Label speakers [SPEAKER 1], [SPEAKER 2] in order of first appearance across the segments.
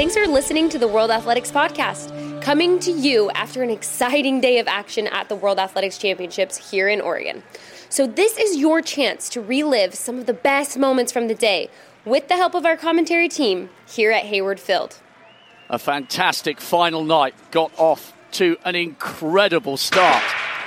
[SPEAKER 1] Thanks for listening to the World Athletics Podcast, coming to you after an exciting day of action at the World Athletics Championships here in Oregon. So this is your chance to relive some of the best moments from the day with the help of our commentary team here at Hayward Field.
[SPEAKER 2] A fantastic final night got off to an incredible start.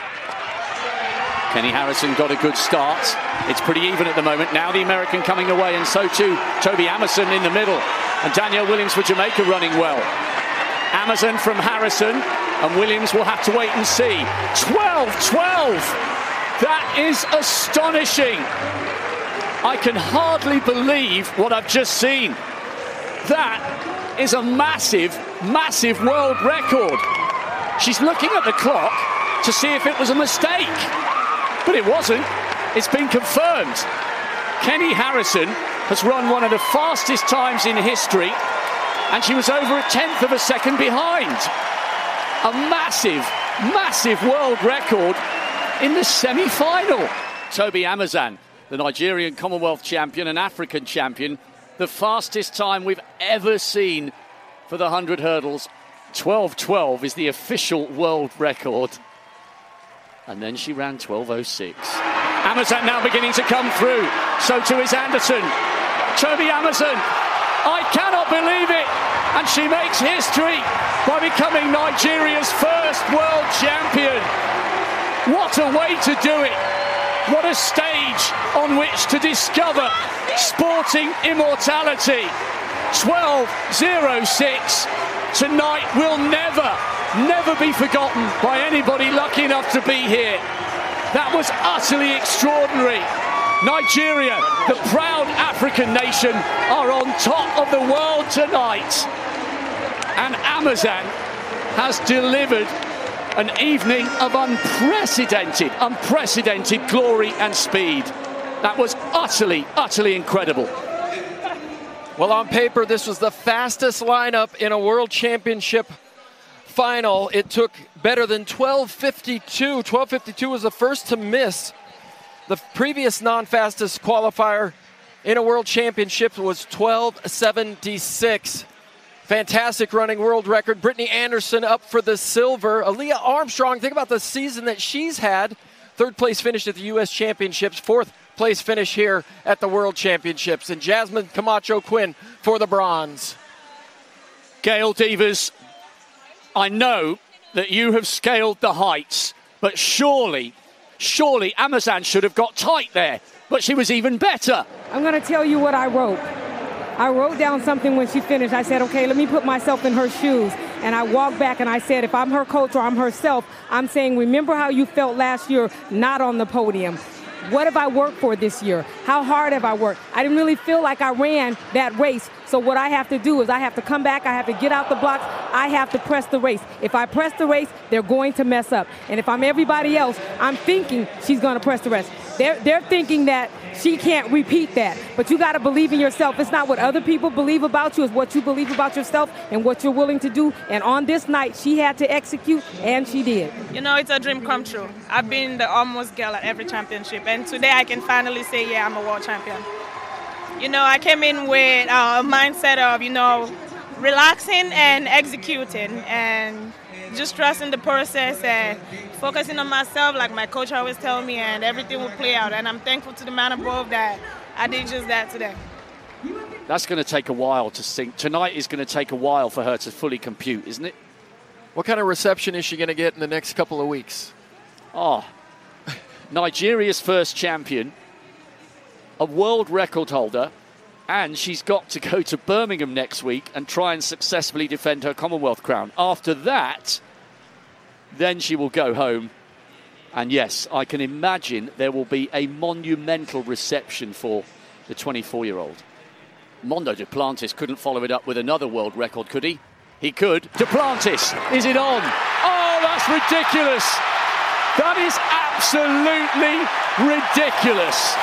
[SPEAKER 2] Kenny Harrison got a good start. It's pretty even at the moment. Now the American coming away, and so too Toby Amerson in the middle. And Danielle Williams for Jamaica running well. Amerson from Harrison, and Williams will have to wait and see. 12-12! That is astonishing. I can hardly believe what I've just seen. That is a massive, massive world record. She's looking at the clock to see if it was a mistake. But it wasn't. It's been confirmed. Kenny Harrison has run one of the fastest times in history, and she was over a tenth of a second behind. A massive, massive world record in the semi-final. Toby Amerson, the Nigerian Commonwealth champion and African champion, the fastest time we've ever seen for the 100 hurdles. 12:12 is the official world record. And then she ran 12:06. Amerson now beginning to come through. So too is Anderson. Toby Amerson. I cannot believe it. And she makes history by becoming Nigeria's first world champion. What a way to do it. What a stage on which to discover sporting immortality. 12:06. Tonight will never be forgotten by anybody lucky enough to be here. That was utterly extraordinary. Nigeria, the proud African nation, are on top of the world tonight. And Amerson has delivered an evening of unprecedented glory and speed. That was utterly incredible.
[SPEAKER 3] Well, on paper, this was the fastest lineup in a World Championship final. It took better than 12:52. 12:52 was the first to miss. The previous non-fastest qualifier in a World Championship was 12:76. Fantastic running world record. Brittany Anderson up for the silver. Aaliyah Armstrong, think about the season that she's had. Third place finish at the U.S. Championships. Fourth place finish here at the World Championships. And Jasmine Camacho Quinn for the bronze.
[SPEAKER 2] Gail Devers, I know that you have scaled the heights, but surely Amerson should have got tight there. But she was even better.
[SPEAKER 4] I'm going to tell you what I wrote. I wrote down something when she finished. I said, okay, let me put myself in her shoes. And I walked back and I said, if I'm her coach or I'm herself, I'm saying, remember how you felt last year not on the podium. What have I worked for this year? How hard have I worked? I didn't really feel like I ran that race. So what I have to do is I have to come back. I have to get out the blocks. I have to press the race. If I press the race, they're going to mess up. And if I'm everybody else, I'm thinking she's going to press the race. They're thinking that she can't repeat that. But you got to believe in yourself. It's not what other people believe about you. It's what you believe about yourself and what you're willing to do. And on this night, she had to execute, and she did.
[SPEAKER 5] You know, it's a dream come true. I've been the almost girl at every championship. And today I can finally say, yeah, I'm a world champion. You know, I came in with a mindset of, relaxing and executing and just trusting the process and focusing on myself, like my coach always tells me, and everything will play out. And I'm thankful to the man above that I did just that today.
[SPEAKER 2] That's going to take a while to sink. Tonight is going to take a while for her to fully compute, isn't it?
[SPEAKER 3] What kind of reception is she going to get in the next couple of weeks?
[SPEAKER 2] Nigeria's first champion, a world record holder, and she's got to go to Birmingham next week and try and successfully defend her Commonwealth crown. After that, then she will go home. And yes, I can imagine there will be a monumental reception for the 24-year-old. Mondo Duplantis couldn't follow it up with another world record, could he? He could. Duplantis, is it on? Oh, that's ridiculous. That is absolutely ridiculous.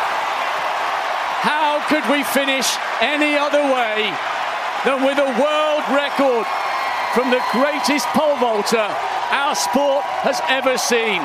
[SPEAKER 2] How could we finish any other way than with a world record from the greatest pole vaulter our sport has ever seen?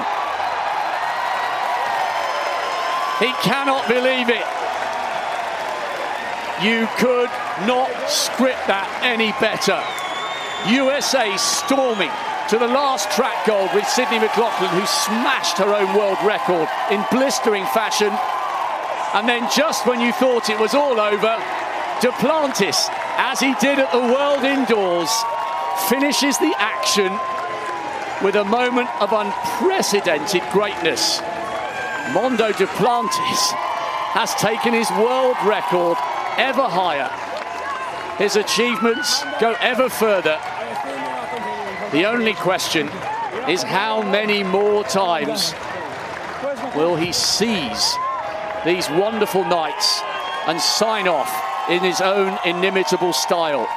[SPEAKER 2] He cannot believe it. You could not script that any better. USA storming to the last track gold with Sydney McLaughlin, who smashed her own world record in blistering fashion. And then just when you thought it was all over, Duplantis, as he did at the World Indoors, finishes the action with a moment of unprecedented greatness. Mondo Duplantis has taken his world record ever higher. His achievements go ever further. The only question is how many more times will he seize these wonderful nights and sign off in his own inimitable style.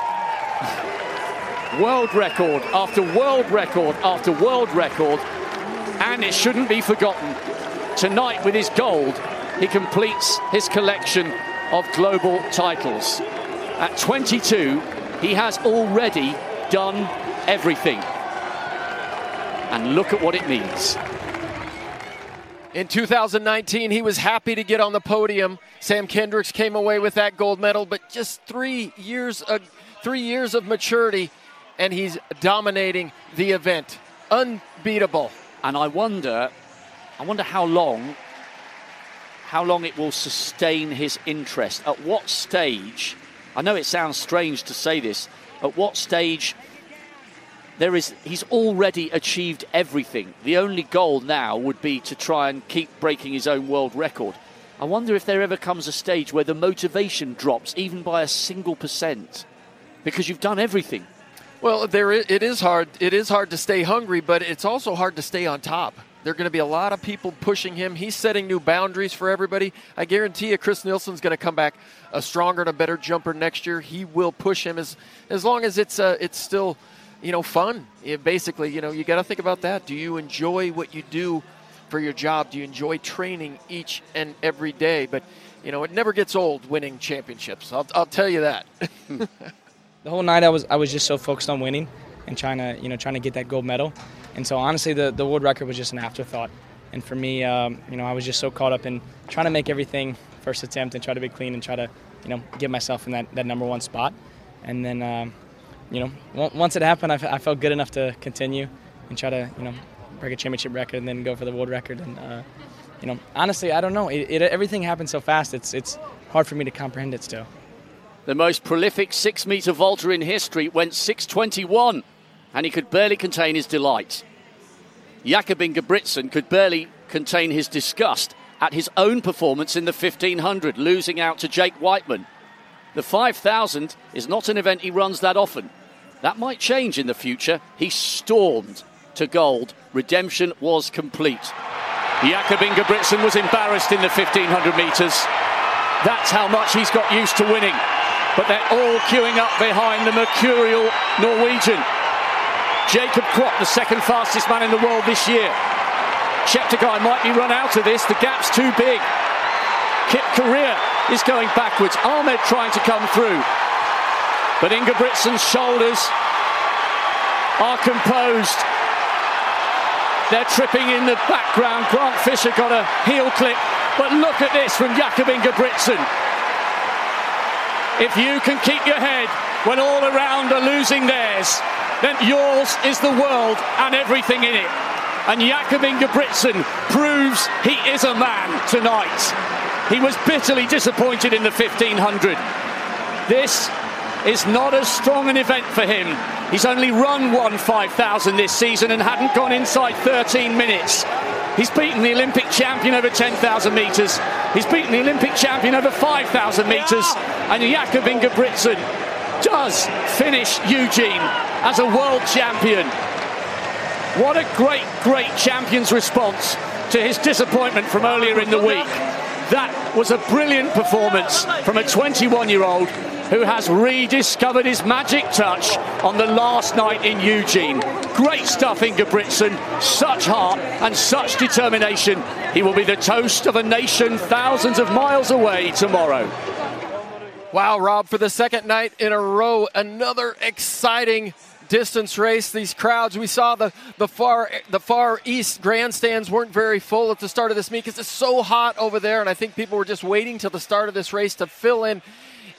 [SPEAKER 2] World record after world record after world record, and it shouldn't be forgotten, tonight with his gold, he completes his collection of global titles. At 22, he has already done everything. And look at what it means.
[SPEAKER 3] In 2019, he was happy to get on the podium. Sam Kendricks came away with that gold medal, but just 3 years of maturity, and he's dominating the event. Unbeatable.
[SPEAKER 2] And I wonder how long it will sustain his interest. At what stage, I know it sounds strange to say this, at what stage he's already achieved everything. The only goal now would be to try and keep breaking his own world record. I wonder if there ever comes a stage where the motivation drops even by a single %, because you've done everything.
[SPEAKER 3] Well, it is hard. It is hard to stay hungry, but it's also hard to stay on top. There are going to be a lot of people pushing him. He's setting new boundaries for everybody. I guarantee you Chris Nielsen's going to come back a stronger and a better jumper next year. He will push him as long as it's still, fun. Basically, you got to think about that. Do you enjoy what you do for your job? Do you enjoy training each and every day? But, it never gets old winning championships. I'll tell you that.
[SPEAKER 6] The whole night I was just so focused on winning and trying to get that gold medal. And so honestly, the world record was just an afterthought. And for me, I was just so caught up in trying to make everything first attempt and try to be clean and try to, get myself in that number one spot. And then, once it happened, I felt good enough to continue and try to, break a championship record and then go for the world record. And, honestly, I don't know. Everything happened so fast. It's hard for me to comprehend it still.
[SPEAKER 2] The most prolific 6-meter vaulter in history went 6:21. And he could barely contain his delight. Jakob Ingebrigtsen could barely contain his disgust at his own performance in the 1500, losing out to Jake Whiteman. The 5,000 is not an event he runs that often. That might change in the future. He stormed to gold. Redemption was complete. Jakob Ingebrigtsen was embarrassed in the 1500 metres. That's how much he's got used to winning. But they're all queuing up behind the mercurial Norwegian. Jacob Krop, the second fastest man in the world this year. Cheptegei might be run out of this. The gap's too big. Kip Korea is going backwards. Ahmed trying to come through. But Ingebrigtsen's shoulders are composed. They're tripping in the background. Grant Fisher got a heel clip. But look at this from Jakob Ingebrigtsen. If you can keep your head when all around are losing theirs, then yours is the world and everything in it. And Jakob Ingebrigtsen proves he is a man tonight. He was bitterly disappointed in the 1500. This is not as strong an event for him. He's only run one 5,000 this season and hadn't gone inside 13 minutes. He's beaten the Olympic champion over 10,000 metres. He's beaten the Olympic champion over 5,000 metres. And Jakob Ingebrigtsen does finish Eugene as a world champion. What a great, great champion's response to his disappointment from earlier in the week. That was a brilliant performance from a 21-year-old who has rediscovered his magic touch on the last night in Eugene. Great stuff, Ingebrigtsen. Such heart and such determination. He will be the toast of a nation thousands of miles away tomorrow.
[SPEAKER 3] Wow, Rob, for the second night in a row, another exciting distance race. These crowds, we saw the far east grandstands weren't very full at the start of this meet because it's so hot over there, and I think people were just waiting till the start of this race to fill in.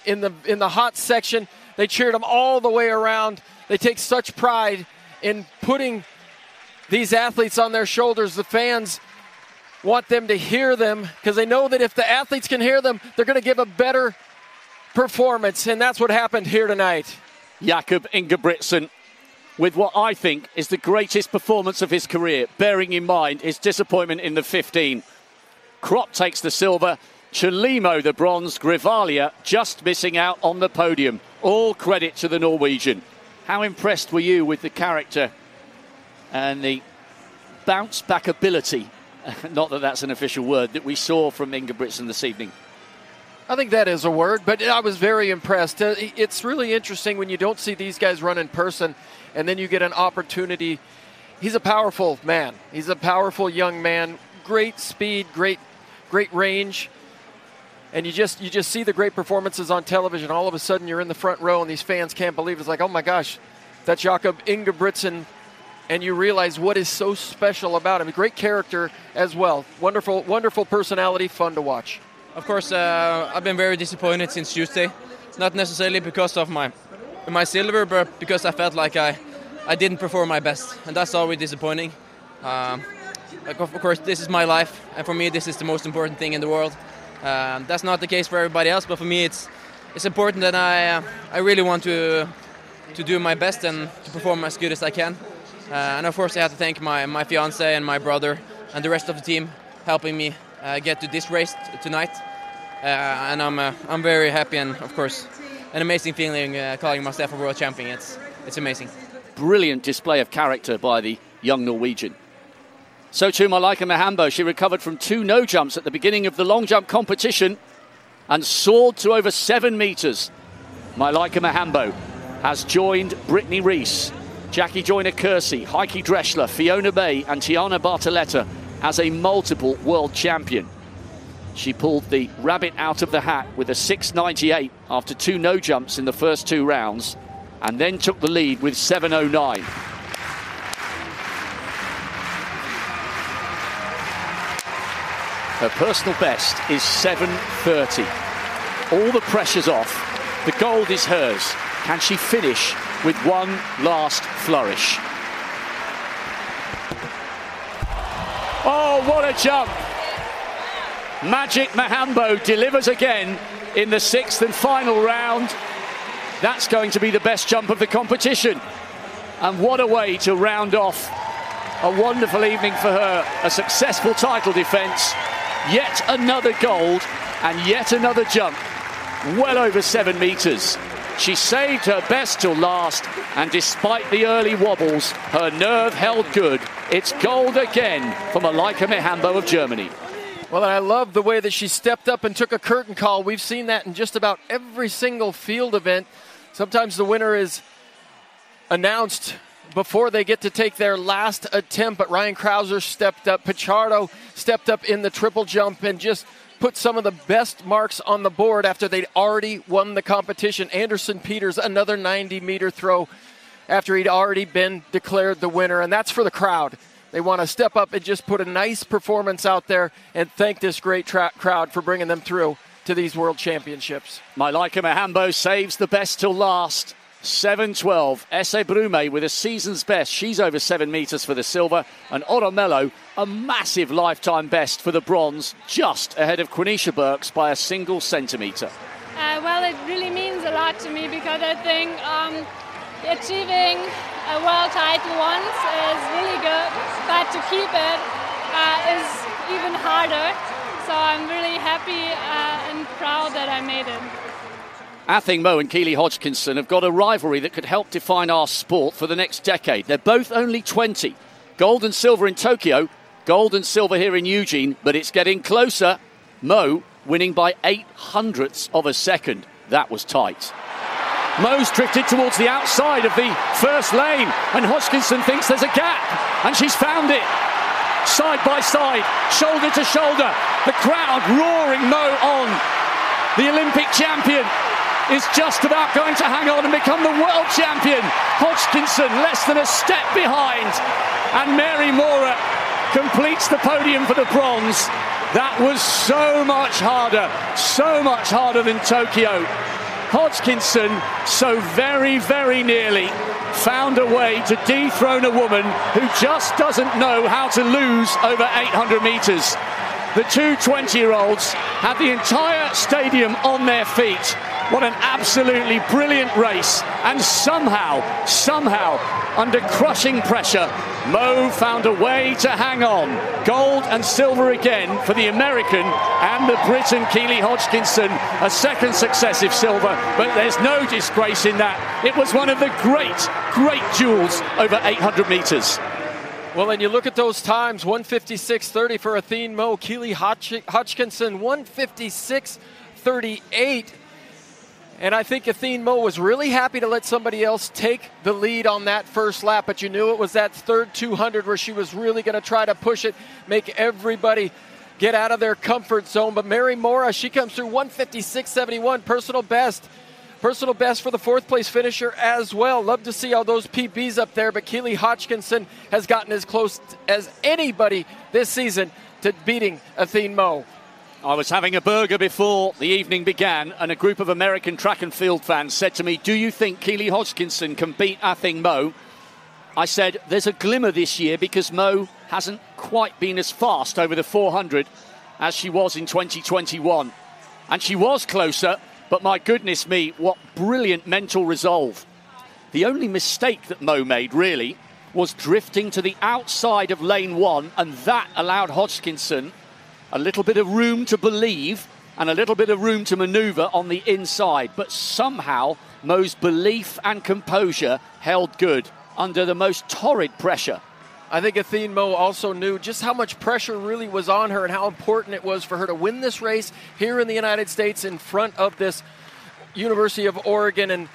[SPEAKER 3] in the hot section. They cheered them all the way around. They take such pride in putting these athletes on their shoulders. The fans want them to hear them because they know that if the athletes can hear them, they're going to give a better performance, and that's what happened here tonight.
[SPEAKER 2] Jakob Ingebrigtsen with what I think is the greatest performance of his career, bearing in mind his disappointment in the 15. Kropp takes the silver, Chelimo the bronze, Grivalia just missing out on the podium. All credit to the Norwegian. How impressed were you with the character and the bounce-back ability, not that that's an official word, that we saw from Ingebrigtsen this evening?
[SPEAKER 3] I think that is a word, but I was very impressed. It's really interesting when you don't see these guys run in person and then you get an opportunity. He's a powerful man. He's a powerful young man. Great speed, great range. And you just see the great performances on television. All of a sudden you're in the front row and these fans can't believe it. It's like, oh my gosh, that's Jakob Ingebrigtsen. And you realize what is so special about him. A great character as well. Wonderful, wonderful personality, fun to watch.
[SPEAKER 7] Of course, I've been very disappointed since Tuesday. Not necessarily because of my silver, but because I felt like I didn't perform my best. And that's always disappointing. Of course, this is my life. And for me, this is the most important thing in the world. That's not the case for everybody else, but for me it's important that I really want to do my best and to perform as good as I can. And of course I have to thank my fiance and my brother and the rest of the team helping me get to this race tonight. And I'm very happy, and of course an amazing feeling calling myself a world champion. It's amazing.
[SPEAKER 2] Brilliant display of character by the young Norwegian. So too Malaika Mihambo. She recovered from 2 no jumps at the beginning of the long jump competition and soared to over 7 metres. Malaika Mihambo has joined Brittany Reese, Jackie Joyner-Kersee, Heike Drechsler, Fiona May and Tiana Bartoletta as a multiple world champion. She pulled the rabbit out of the hat with a 6.98 after 2 no jumps in the first 2 rounds and then took the lead with 7.09. Her personal best is 7.30. All the pressure's off. The gold is hers. Can she finish with one last flourish? Oh, what a jump! Magic Mihambo delivers again in the 6th and final round. That's going to be the best jump of the competition. And what a way to round off a wonderful evening for her. A successful title defence. Yet another gold and yet another jump, well over 7 metres. She saved her best till last, and despite the early wobbles, her nerve held good. It's gold again for Malaika Mihambo of Germany.
[SPEAKER 3] Well, and I love the way that she stepped up and took a curtain call. We've seen that in just about every single field event. Sometimes the winner is announced before they get to take their last attempt, but Ryan Krauser stepped up. Pichardo stepped up in the triple jump and just put some of the best marks on the board after they'd already won the competition. Anderson Peters, another 90-meter throw after he'd already been declared the winner, and that's for the crowd. They want to step up and just put a nice performance out there and thank this great crowd for bringing them through to these World Championships.
[SPEAKER 2] Malaika Mihambo saves the best till last. 7.12. Esse Brume with a season's best. She's over 7 metres for the silver. And Oro Melo, a massive lifetime best for the bronze, just ahead of Quenisha Burks by a single centimetre.
[SPEAKER 8] Well, it really means a lot to me because I think achieving a world title once is really good, but to keep it is even harder. So I'm really happy and proud that I made it.
[SPEAKER 2] Athing Mu and Keely Hodgkinson have got a rivalry that could help define our sport for the next decade. They're both only 20. Gold and silver in Tokyo, gold and silver here in Eugene, but it's getting closer. Mu winning by 0.08 of a second. That was tight. Mu's drifted towards the outside of the first lane, and Hodgkinson thinks there's a gap, and she's found it. Side by side, shoulder to shoulder, the crowd roaring Mu on. The Olympic champion is just about going to hang on and become the world champion. Hodgkinson less than a step behind, and Mary Mora completes the podium for the bronze. That was so much harder than Tokyo. Hodgkinson so very, very nearly found a way to dethrone a woman who just doesn't know how to lose over 800 metres. The two 20-year-olds had the entire stadium on their feet. What an absolutely brilliant race. And somehow, under crushing pressure, Mo found a way to hang on. Gold and silver again for the American and the Briton Keely Hodgkinson. A second successive silver, but there's no disgrace in that. It was one of the great duels over 800 metres.
[SPEAKER 3] Well, and you look at those times, 156.30 for Athene Mo, Keely Hodgkinson, 156.38. And I think Athene Mo was really happy to let somebody else take the lead on that first lap, but you knew it was that third 200 where she was really going to try to push it, make everybody get out of their comfort zone. But Mary Mora, she comes through 156.71, personal best. Personal best for the fourth place finisher as well. Love to see all those PBs up there, but Keely Hodgkinson has gotten as close as anybody this season to beating Athene Mo.
[SPEAKER 2] I was having a burger before the evening began, and a group of American track and field fans said to me, do you think Keely Hodgkinson can beat Athene Mo? I said, there's a glimmer this year because Mo hasn't quite been as fast over the 400 as she was in 2021. And she was closer, but my goodness me, what brilliant mental resolve. The only mistake that Mo made, really, was drifting to the outside of lane one, and that allowed Hodgkinson a little bit of room to believe and a little bit of room to manoeuvre on the inside. But somehow, Mo's belief and composure held good under the most torrid pressure.
[SPEAKER 3] I think Athene Mo also knew just how much pressure really was on her and how important it was for her to win this race here in the United States in front of this University of Oregon and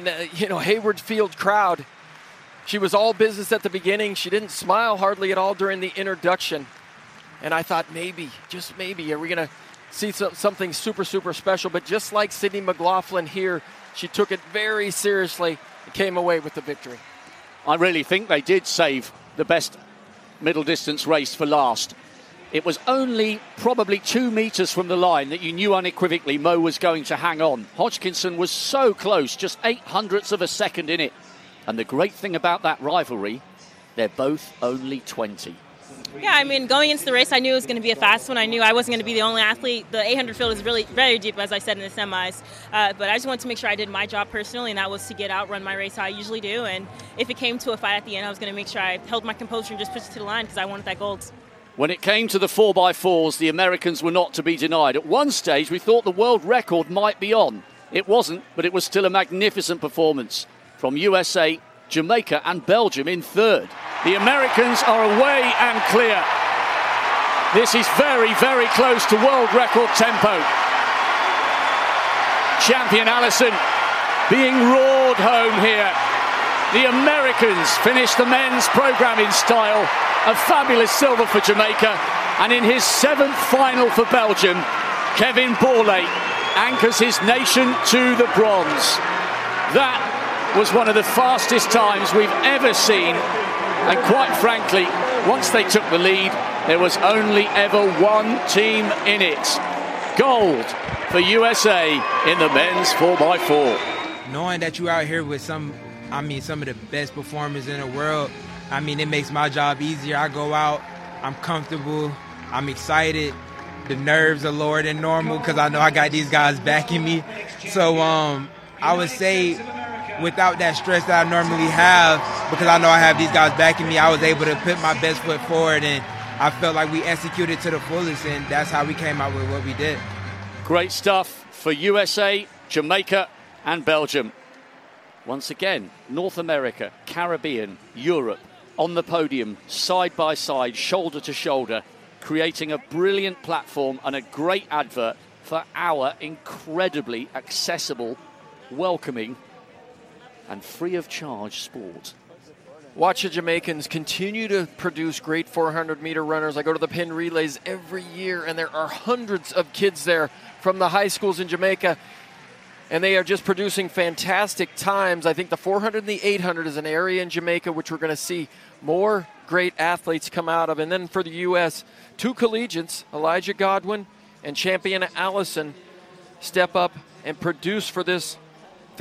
[SPEAKER 3] Hayward Field crowd. She was all business at the beginning. She didn't smile hardly at all during the introduction. And I thought maybe, just maybe, are we going to see something super, super special? But just like Sydney McLaughlin here, she took it very seriously and came away with the victory.
[SPEAKER 2] I really think they did save the best middle distance race for last. It was only probably 2 meters from the line that you knew unequivocally Mo was going to hang on. Hodgkinson was so close, just 0.08 of a second in it. And the great thing about that rivalry, they're both only 20.
[SPEAKER 9] Yeah, I mean, going into the race, I knew it was going to be a fast one. I knew I wasn't going to be the only athlete. The 800 field is really very deep, as I said, in the semis. But I just wanted to make sure I did my job personally, and that was to get out, run my race how I usually do. And if it came to a fight at the end, I was going to make sure I held my composure and just pushed it to the line because I wanted that gold.
[SPEAKER 2] When it came to the 4x4s, the Americans were not to be denied. At one stage, we thought the world record might be on. It wasn't, but it was still a magnificent performance from USA, Jamaica and Belgium in third. The Americans are away and clear. This is very, very close to world record tempo. Champion Allison being roared home here. The Americans finish the men's program in style. A fabulous silver for Jamaica. And in his 7th final for Belgium, Kevin Borlée anchors his nation to the bronze. That was one of the fastest times we've ever seen. And quite frankly, once they took the lead, there was only ever one team in it. Gold for USA in the men's 4x4.
[SPEAKER 10] Knowing that you're out here with some of the best performers in the world, it makes my job easier. I go out, I'm comfortable, I'm excited. The nerves are lower than normal because I know I got these guys backing me. So I would say without that stress that I normally have, because I know I have these guys backing me, I was able to put my best foot forward, and I felt like we executed to the fullest, and that's how we came out with what we did.
[SPEAKER 2] Great stuff for USA, Jamaica and Belgium. Once again, North America, Caribbean, Europe on the podium, side by side, shoulder to shoulder, creating a brilliant platform and a great advert for our incredibly accessible, welcoming and free of charge sport.
[SPEAKER 3] Watch the Jamaicans continue to produce great 400-meter runners. I go to the pin relays every year, and there are hundreds of kids there from the high schools in Jamaica, and they are just producing fantastic times. I think the 400 and the 800 is an area in Jamaica which we're going to see more great athletes come out of. And then for the U.S., 2 collegiates, Elijah Godwin and Champion Allison, step up and produce for this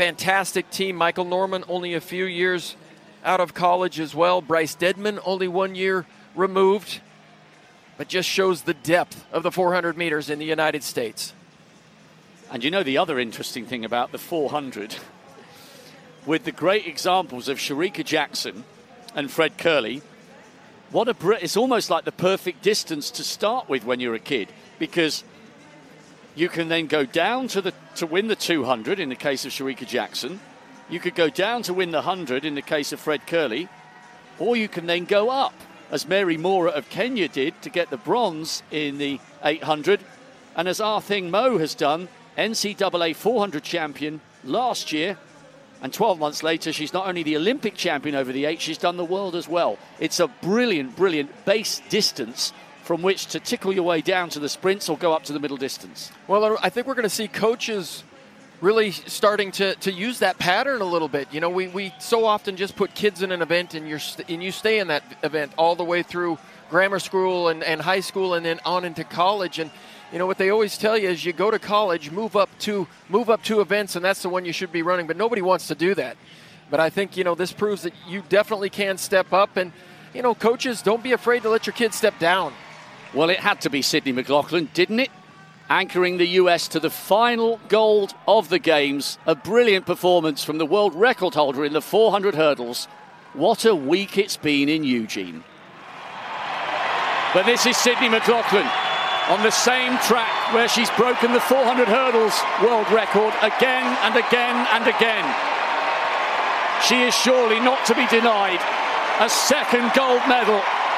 [SPEAKER 3] fantastic team. Michael Norman, only a few years out of college as well. Bryce Dedman, only 1 year removed. But just shows the depth of the 400 meters in the United States.
[SPEAKER 2] And you know the other interesting thing about the 400, with the great examples of Shericka Jackson and Fred Kerley, it's almost like the perfect distance to start with when you're a kid, because you can then go down to win the 200 in the case of Shericka Jackson. You could go down to win the 100 in the case of Fred Kerley, or you can then go up, as Mary Mora of Kenya did to get the bronze in the 800, and as Ah Thing Mo has done, NCAA 400 champion last year, and 12 months later she's not only the Olympic champion over the 8, she's done the world as well. It's a brilliant base distance from which to tickle your way down to the sprints or go up to the middle distance.
[SPEAKER 3] Well, I think we're going to see coaches really starting to use that pattern a little bit. You know, we so often just put kids in an event and you stay in that event all the way through grammar school and high school and then on into college. And you know what they always tell you is you go to college, move up to events, and that's the one you should be running. But nobody wants to do that. But I think, you know, this proves that you definitely can step up. And, you know, coaches, don't be afraid to let your kids step down.
[SPEAKER 2] Well, it had to be Sydney McLaughlin, didn't it? Anchoring the US to the final gold of the Games. A brilliant performance from the world record holder in the 400 hurdles. What a week it's been in Eugene. But this is Sydney McLaughlin on the same track where she's broken the 400 hurdles world record again and again and again. She is surely not to be denied a second gold medal.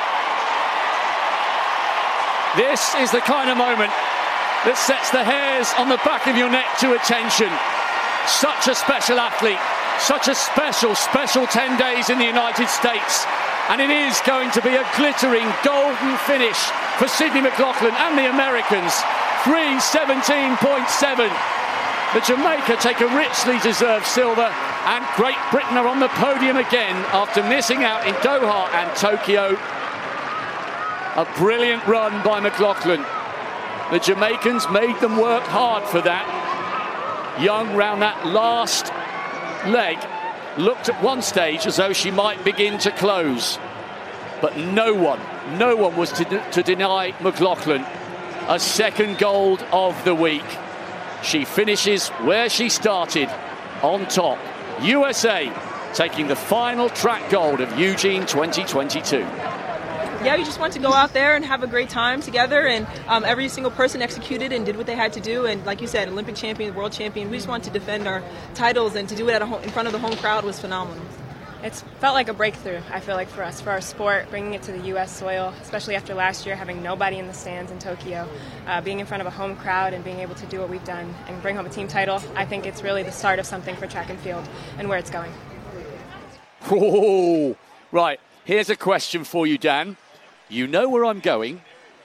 [SPEAKER 2] This is the kind of moment that sets the hairs on the back of your neck to attention. Such a special athlete, such a special 10 days in the United States. And it is going to be a glittering golden finish for Sydney McLaughlin and the Americans. 3:17.7. The Jamaica take a richly deserved silver, and Great Britain are on the podium again after missing out in Doha and Tokyo. A brilliant run by McLaughlin. The Jamaicans made them work hard for that. Young round that last leg looked at one stage as though she might begin to close. But no one was to deny McLaughlin a second gold of the week. She finishes where she started, on top. USA taking the final track gold of Eugene 2022.
[SPEAKER 11] Yeah, we just want to go out there and have a great time together, and every single person executed and did what they had to do. And like you said, Olympic champion, world champion, we just want to defend our titles, and to do it in front of the home crowd was phenomenal.
[SPEAKER 12] It's felt like a breakthrough, I feel like, for us, for our sport, bringing it to the U.S. soil, especially after last year, having nobody in the stands in Tokyo, being in front of a home crowd and being able to do what we've done and bring home a team title. I think it's really the start of something for track and field and where it's going.
[SPEAKER 2] Oh, right. Here's a question for you, Dan. You know where I'm going.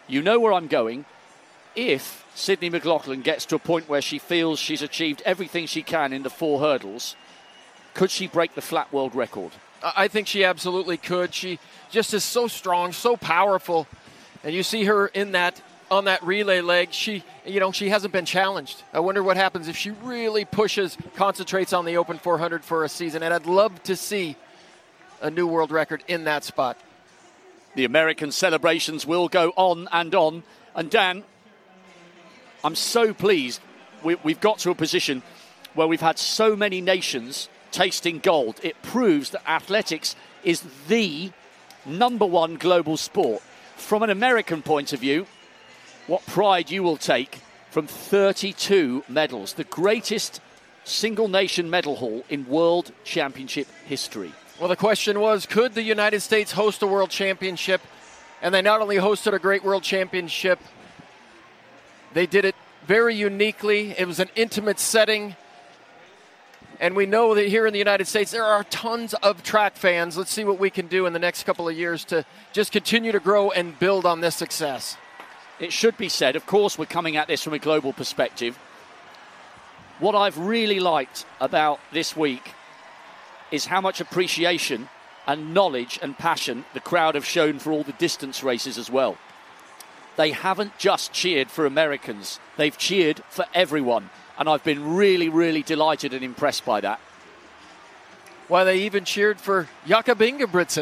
[SPEAKER 2] If Sydney McLaughlin gets to a point where she feels she's achieved everything she can in the 4 hurdles, could she break the flat world record?
[SPEAKER 3] I think she absolutely could. She just is so strong, so powerful. And you see her on that relay leg. She hasn't been challenged. I wonder what happens if she really concentrates on the open 400 for a season. And I'd love to see a new world record in that spot.
[SPEAKER 2] The American celebrations will go on and on. And Dan, I'm so pleased we've got to a position where we've had so many nations tasting gold. It proves that athletics is the #1 global sport. From an American point of view, what pride you will take from 32 medals, the greatest single nation medal haul in World Championship history.
[SPEAKER 3] Well, the question was, could the United States host a World Championship? And they not only hosted a great World Championship, they did it very uniquely. It was an intimate setting. And we know that here in the United States, there are tons of track fans. Let's see what we can do in the next couple of years to just continue to grow and build on this success.
[SPEAKER 2] It should be said, of course, we're coming at this from a global perspective. What I've really liked about this week is how much appreciation and knowledge and passion the crowd have shown for all the distance races as well. They haven't just cheered for Americans. They've cheered for everyone. And I've been really, really delighted and impressed by that.
[SPEAKER 3] Well, they even cheered for Jakob Ingebrigtsen.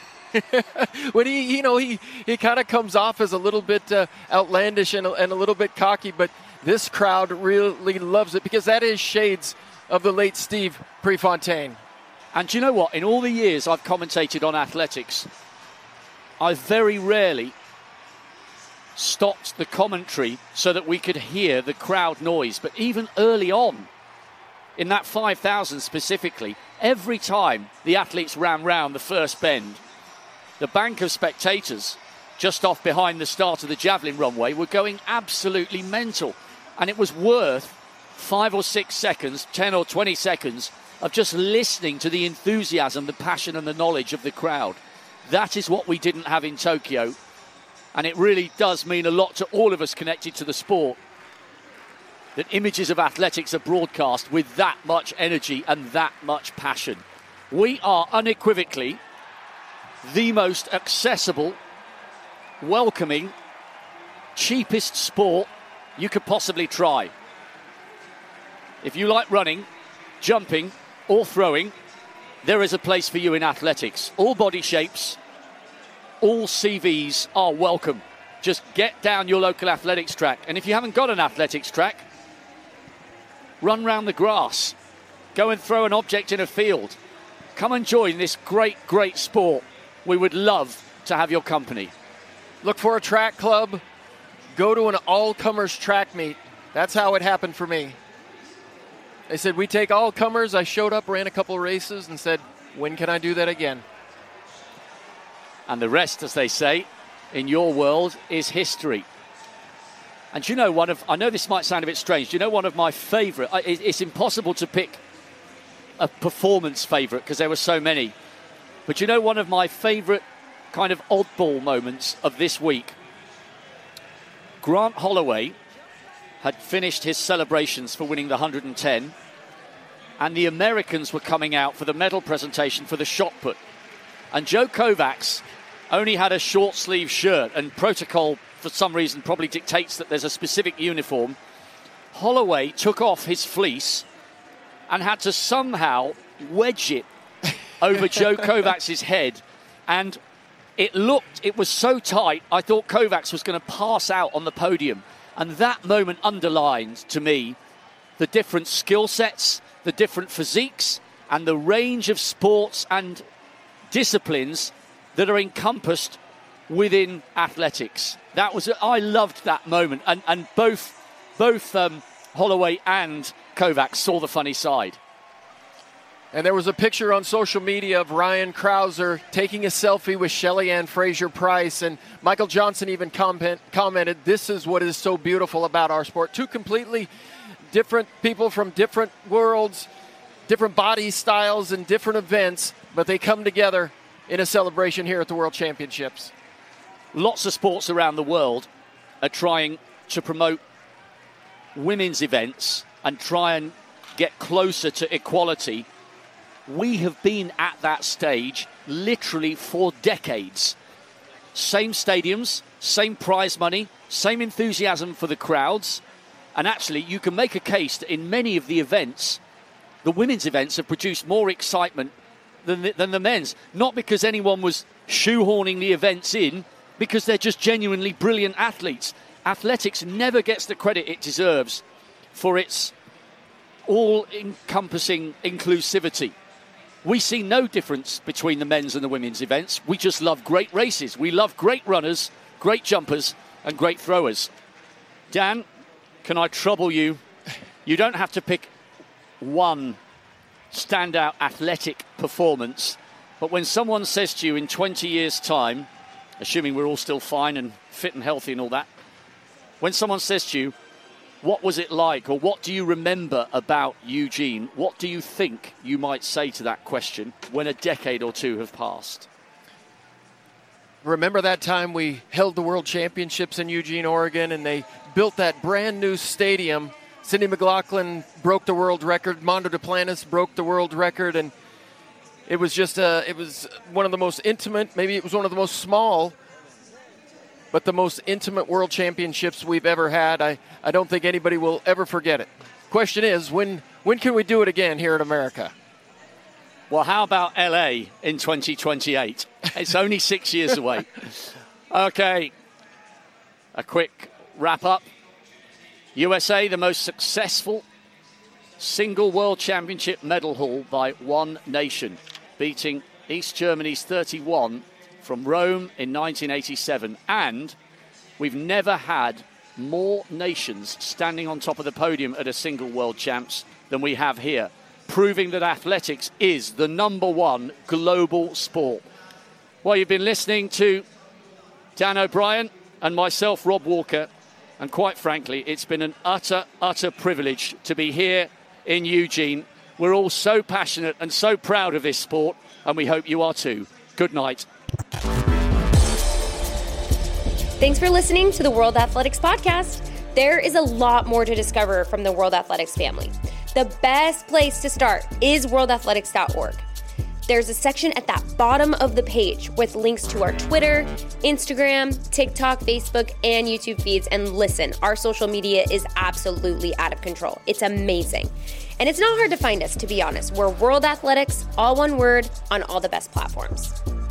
[SPEAKER 3] When he kind of comes off as a little bit outlandish and a little bit cocky, but this crowd really loves it because that is shades of the late Steve Prefontaine.
[SPEAKER 2] And do you know what? In all the years I've commentated on athletics, I very rarely stopped the commentary so that we could hear the crowd noise. But even early on, in that 5,000 specifically, every time the athletes ran round the first bend, the bank of spectators just off behind the start of the javelin runway were going absolutely mental. And it was worth 5 or 6 seconds, 10 or 20 seconds of just listening to the enthusiasm, the passion and the knowledge of the crowd. That is what we didn't have in Tokyo. And it really does mean a lot to all of us connected to the sport that images of athletics are broadcast with that much energy and that much passion. We are unequivocally the most accessible, welcoming, cheapest sport you could possibly try. If you like running, jumping or throwing, there is a place for you in athletics. All body shapes, all CVs are welcome. Just get down your local athletics track. And if you haven't got an athletics track, run round the grass. Go and throw an object in a field. Come and join this great, great sport. We would love to have your company.
[SPEAKER 3] Look for a track club. Go to an all-comers track meet. That's how it happened for me. They said, we take all comers. I showed up, ran a couple races, and said, when can I do that again?
[SPEAKER 2] And the rest, as they say, in your world is history. And you know, I know this might sound a bit strange. Do you know one of my favourite? It's impossible to pick a performance favourite because there were so many. But you know, one of my favourite kind of oddball moments of this week. Grant Holloway had finished his celebrations for winning the 110, and the Americans were coming out for the medal presentation for the shot put. And Joe Kovacs only had a short sleeve shirt, and protocol for some reason probably dictates that there's a specific uniform. Holloway took off his fleece and had to somehow wedge it over Joe Kovacs' head, and it was so tight, I thought Kovacs was going to pass out on the podium. And that moment underlined to me the different skill sets, the different physiques, and the range of sports and disciplines that are encompassed within athletics. I loved that moment, and both Holloway and Kovacs saw the funny side.
[SPEAKER 3] And there was a picture on social media of Ryan Krauser taking a selfie with Shelly-Ann Fraser-Price, and Michael Johnson even commented, this is what is so beautiful about our sport. Two completely different people from different worlds, different body styles and different events, but they come together in a celebration here at the World Championships.
[SPEAKER 2] Lots of sports around the world are trying to promote women's events and try and get closer to equality. We have been at that stage literally for decades. Same stadiums, same prize money, same enthusiasm for the crowds. And actually, you can make a case that in many of the events, the women's events have produced more excitement than the men's. Not because anyone was shoehorning the events in, because they're just genuinely brilliant athletes. Athletics never gets the credit it deserves for its all-encompassing inclusivity. We see no difference between the men's and the women's events. We just love great races. We love great runners, great jumpers, and great throwers. Dan, can I trouble you? You don't have to pick one standout athletic performance, but when someone says to you in 20 years' time, assuming we're all still fine and fit and healthy and all that, when someone says to you, what was it like, or what do you remember about Eugene? What do you think you might say to that question when a decade or two have passed?
[SPEAKER 3] Remember that time we held the World Championships in Eugene, Oregon, and they built that brand new stadium. Cindy McLaughlin broke the world record. Mondo Duplantis broke the world record, and it was just it was one of the most intimate, maybe it was one of the most small, but the most intimate World Championships we've ever had. I don't think anybody will ever forget it. Question is, when can we do it again here in America?
[SPEAKER 2] Well, how about LA in 2028? It's only 6 years away. Okay, a quick wrap-up. USA, the most successful single World Championship medal haul by one nation, beating East Germany's 31 from Rome in 1987. And we've never had more nations standing on top of the podium at a single World Champs than we have here, proving that athletics is the #1 global sport. Well, you've been listening to Dan O'Brien and myself, Rob Walker, and quite frankly, it's been an utter privilege to be here in Eugene. We're all so passionate and so proud of this sport, and we hope you are too. Good night.
[SPEAKER 1] Thanks for listening to the World Athletics Podcast. There is a lot more to discover from the World Athletics family. The best place to start is worldathletics.org. There's a section at that bottom of the page with links to our Twitter, Instagram, TikTok, Facebook, and YouTube feeds. And listen, our social media is absolutely out of control. It's amazing. And it's not hard to find us, to be honest. We're World Athletics, all one word, on all the best platforms.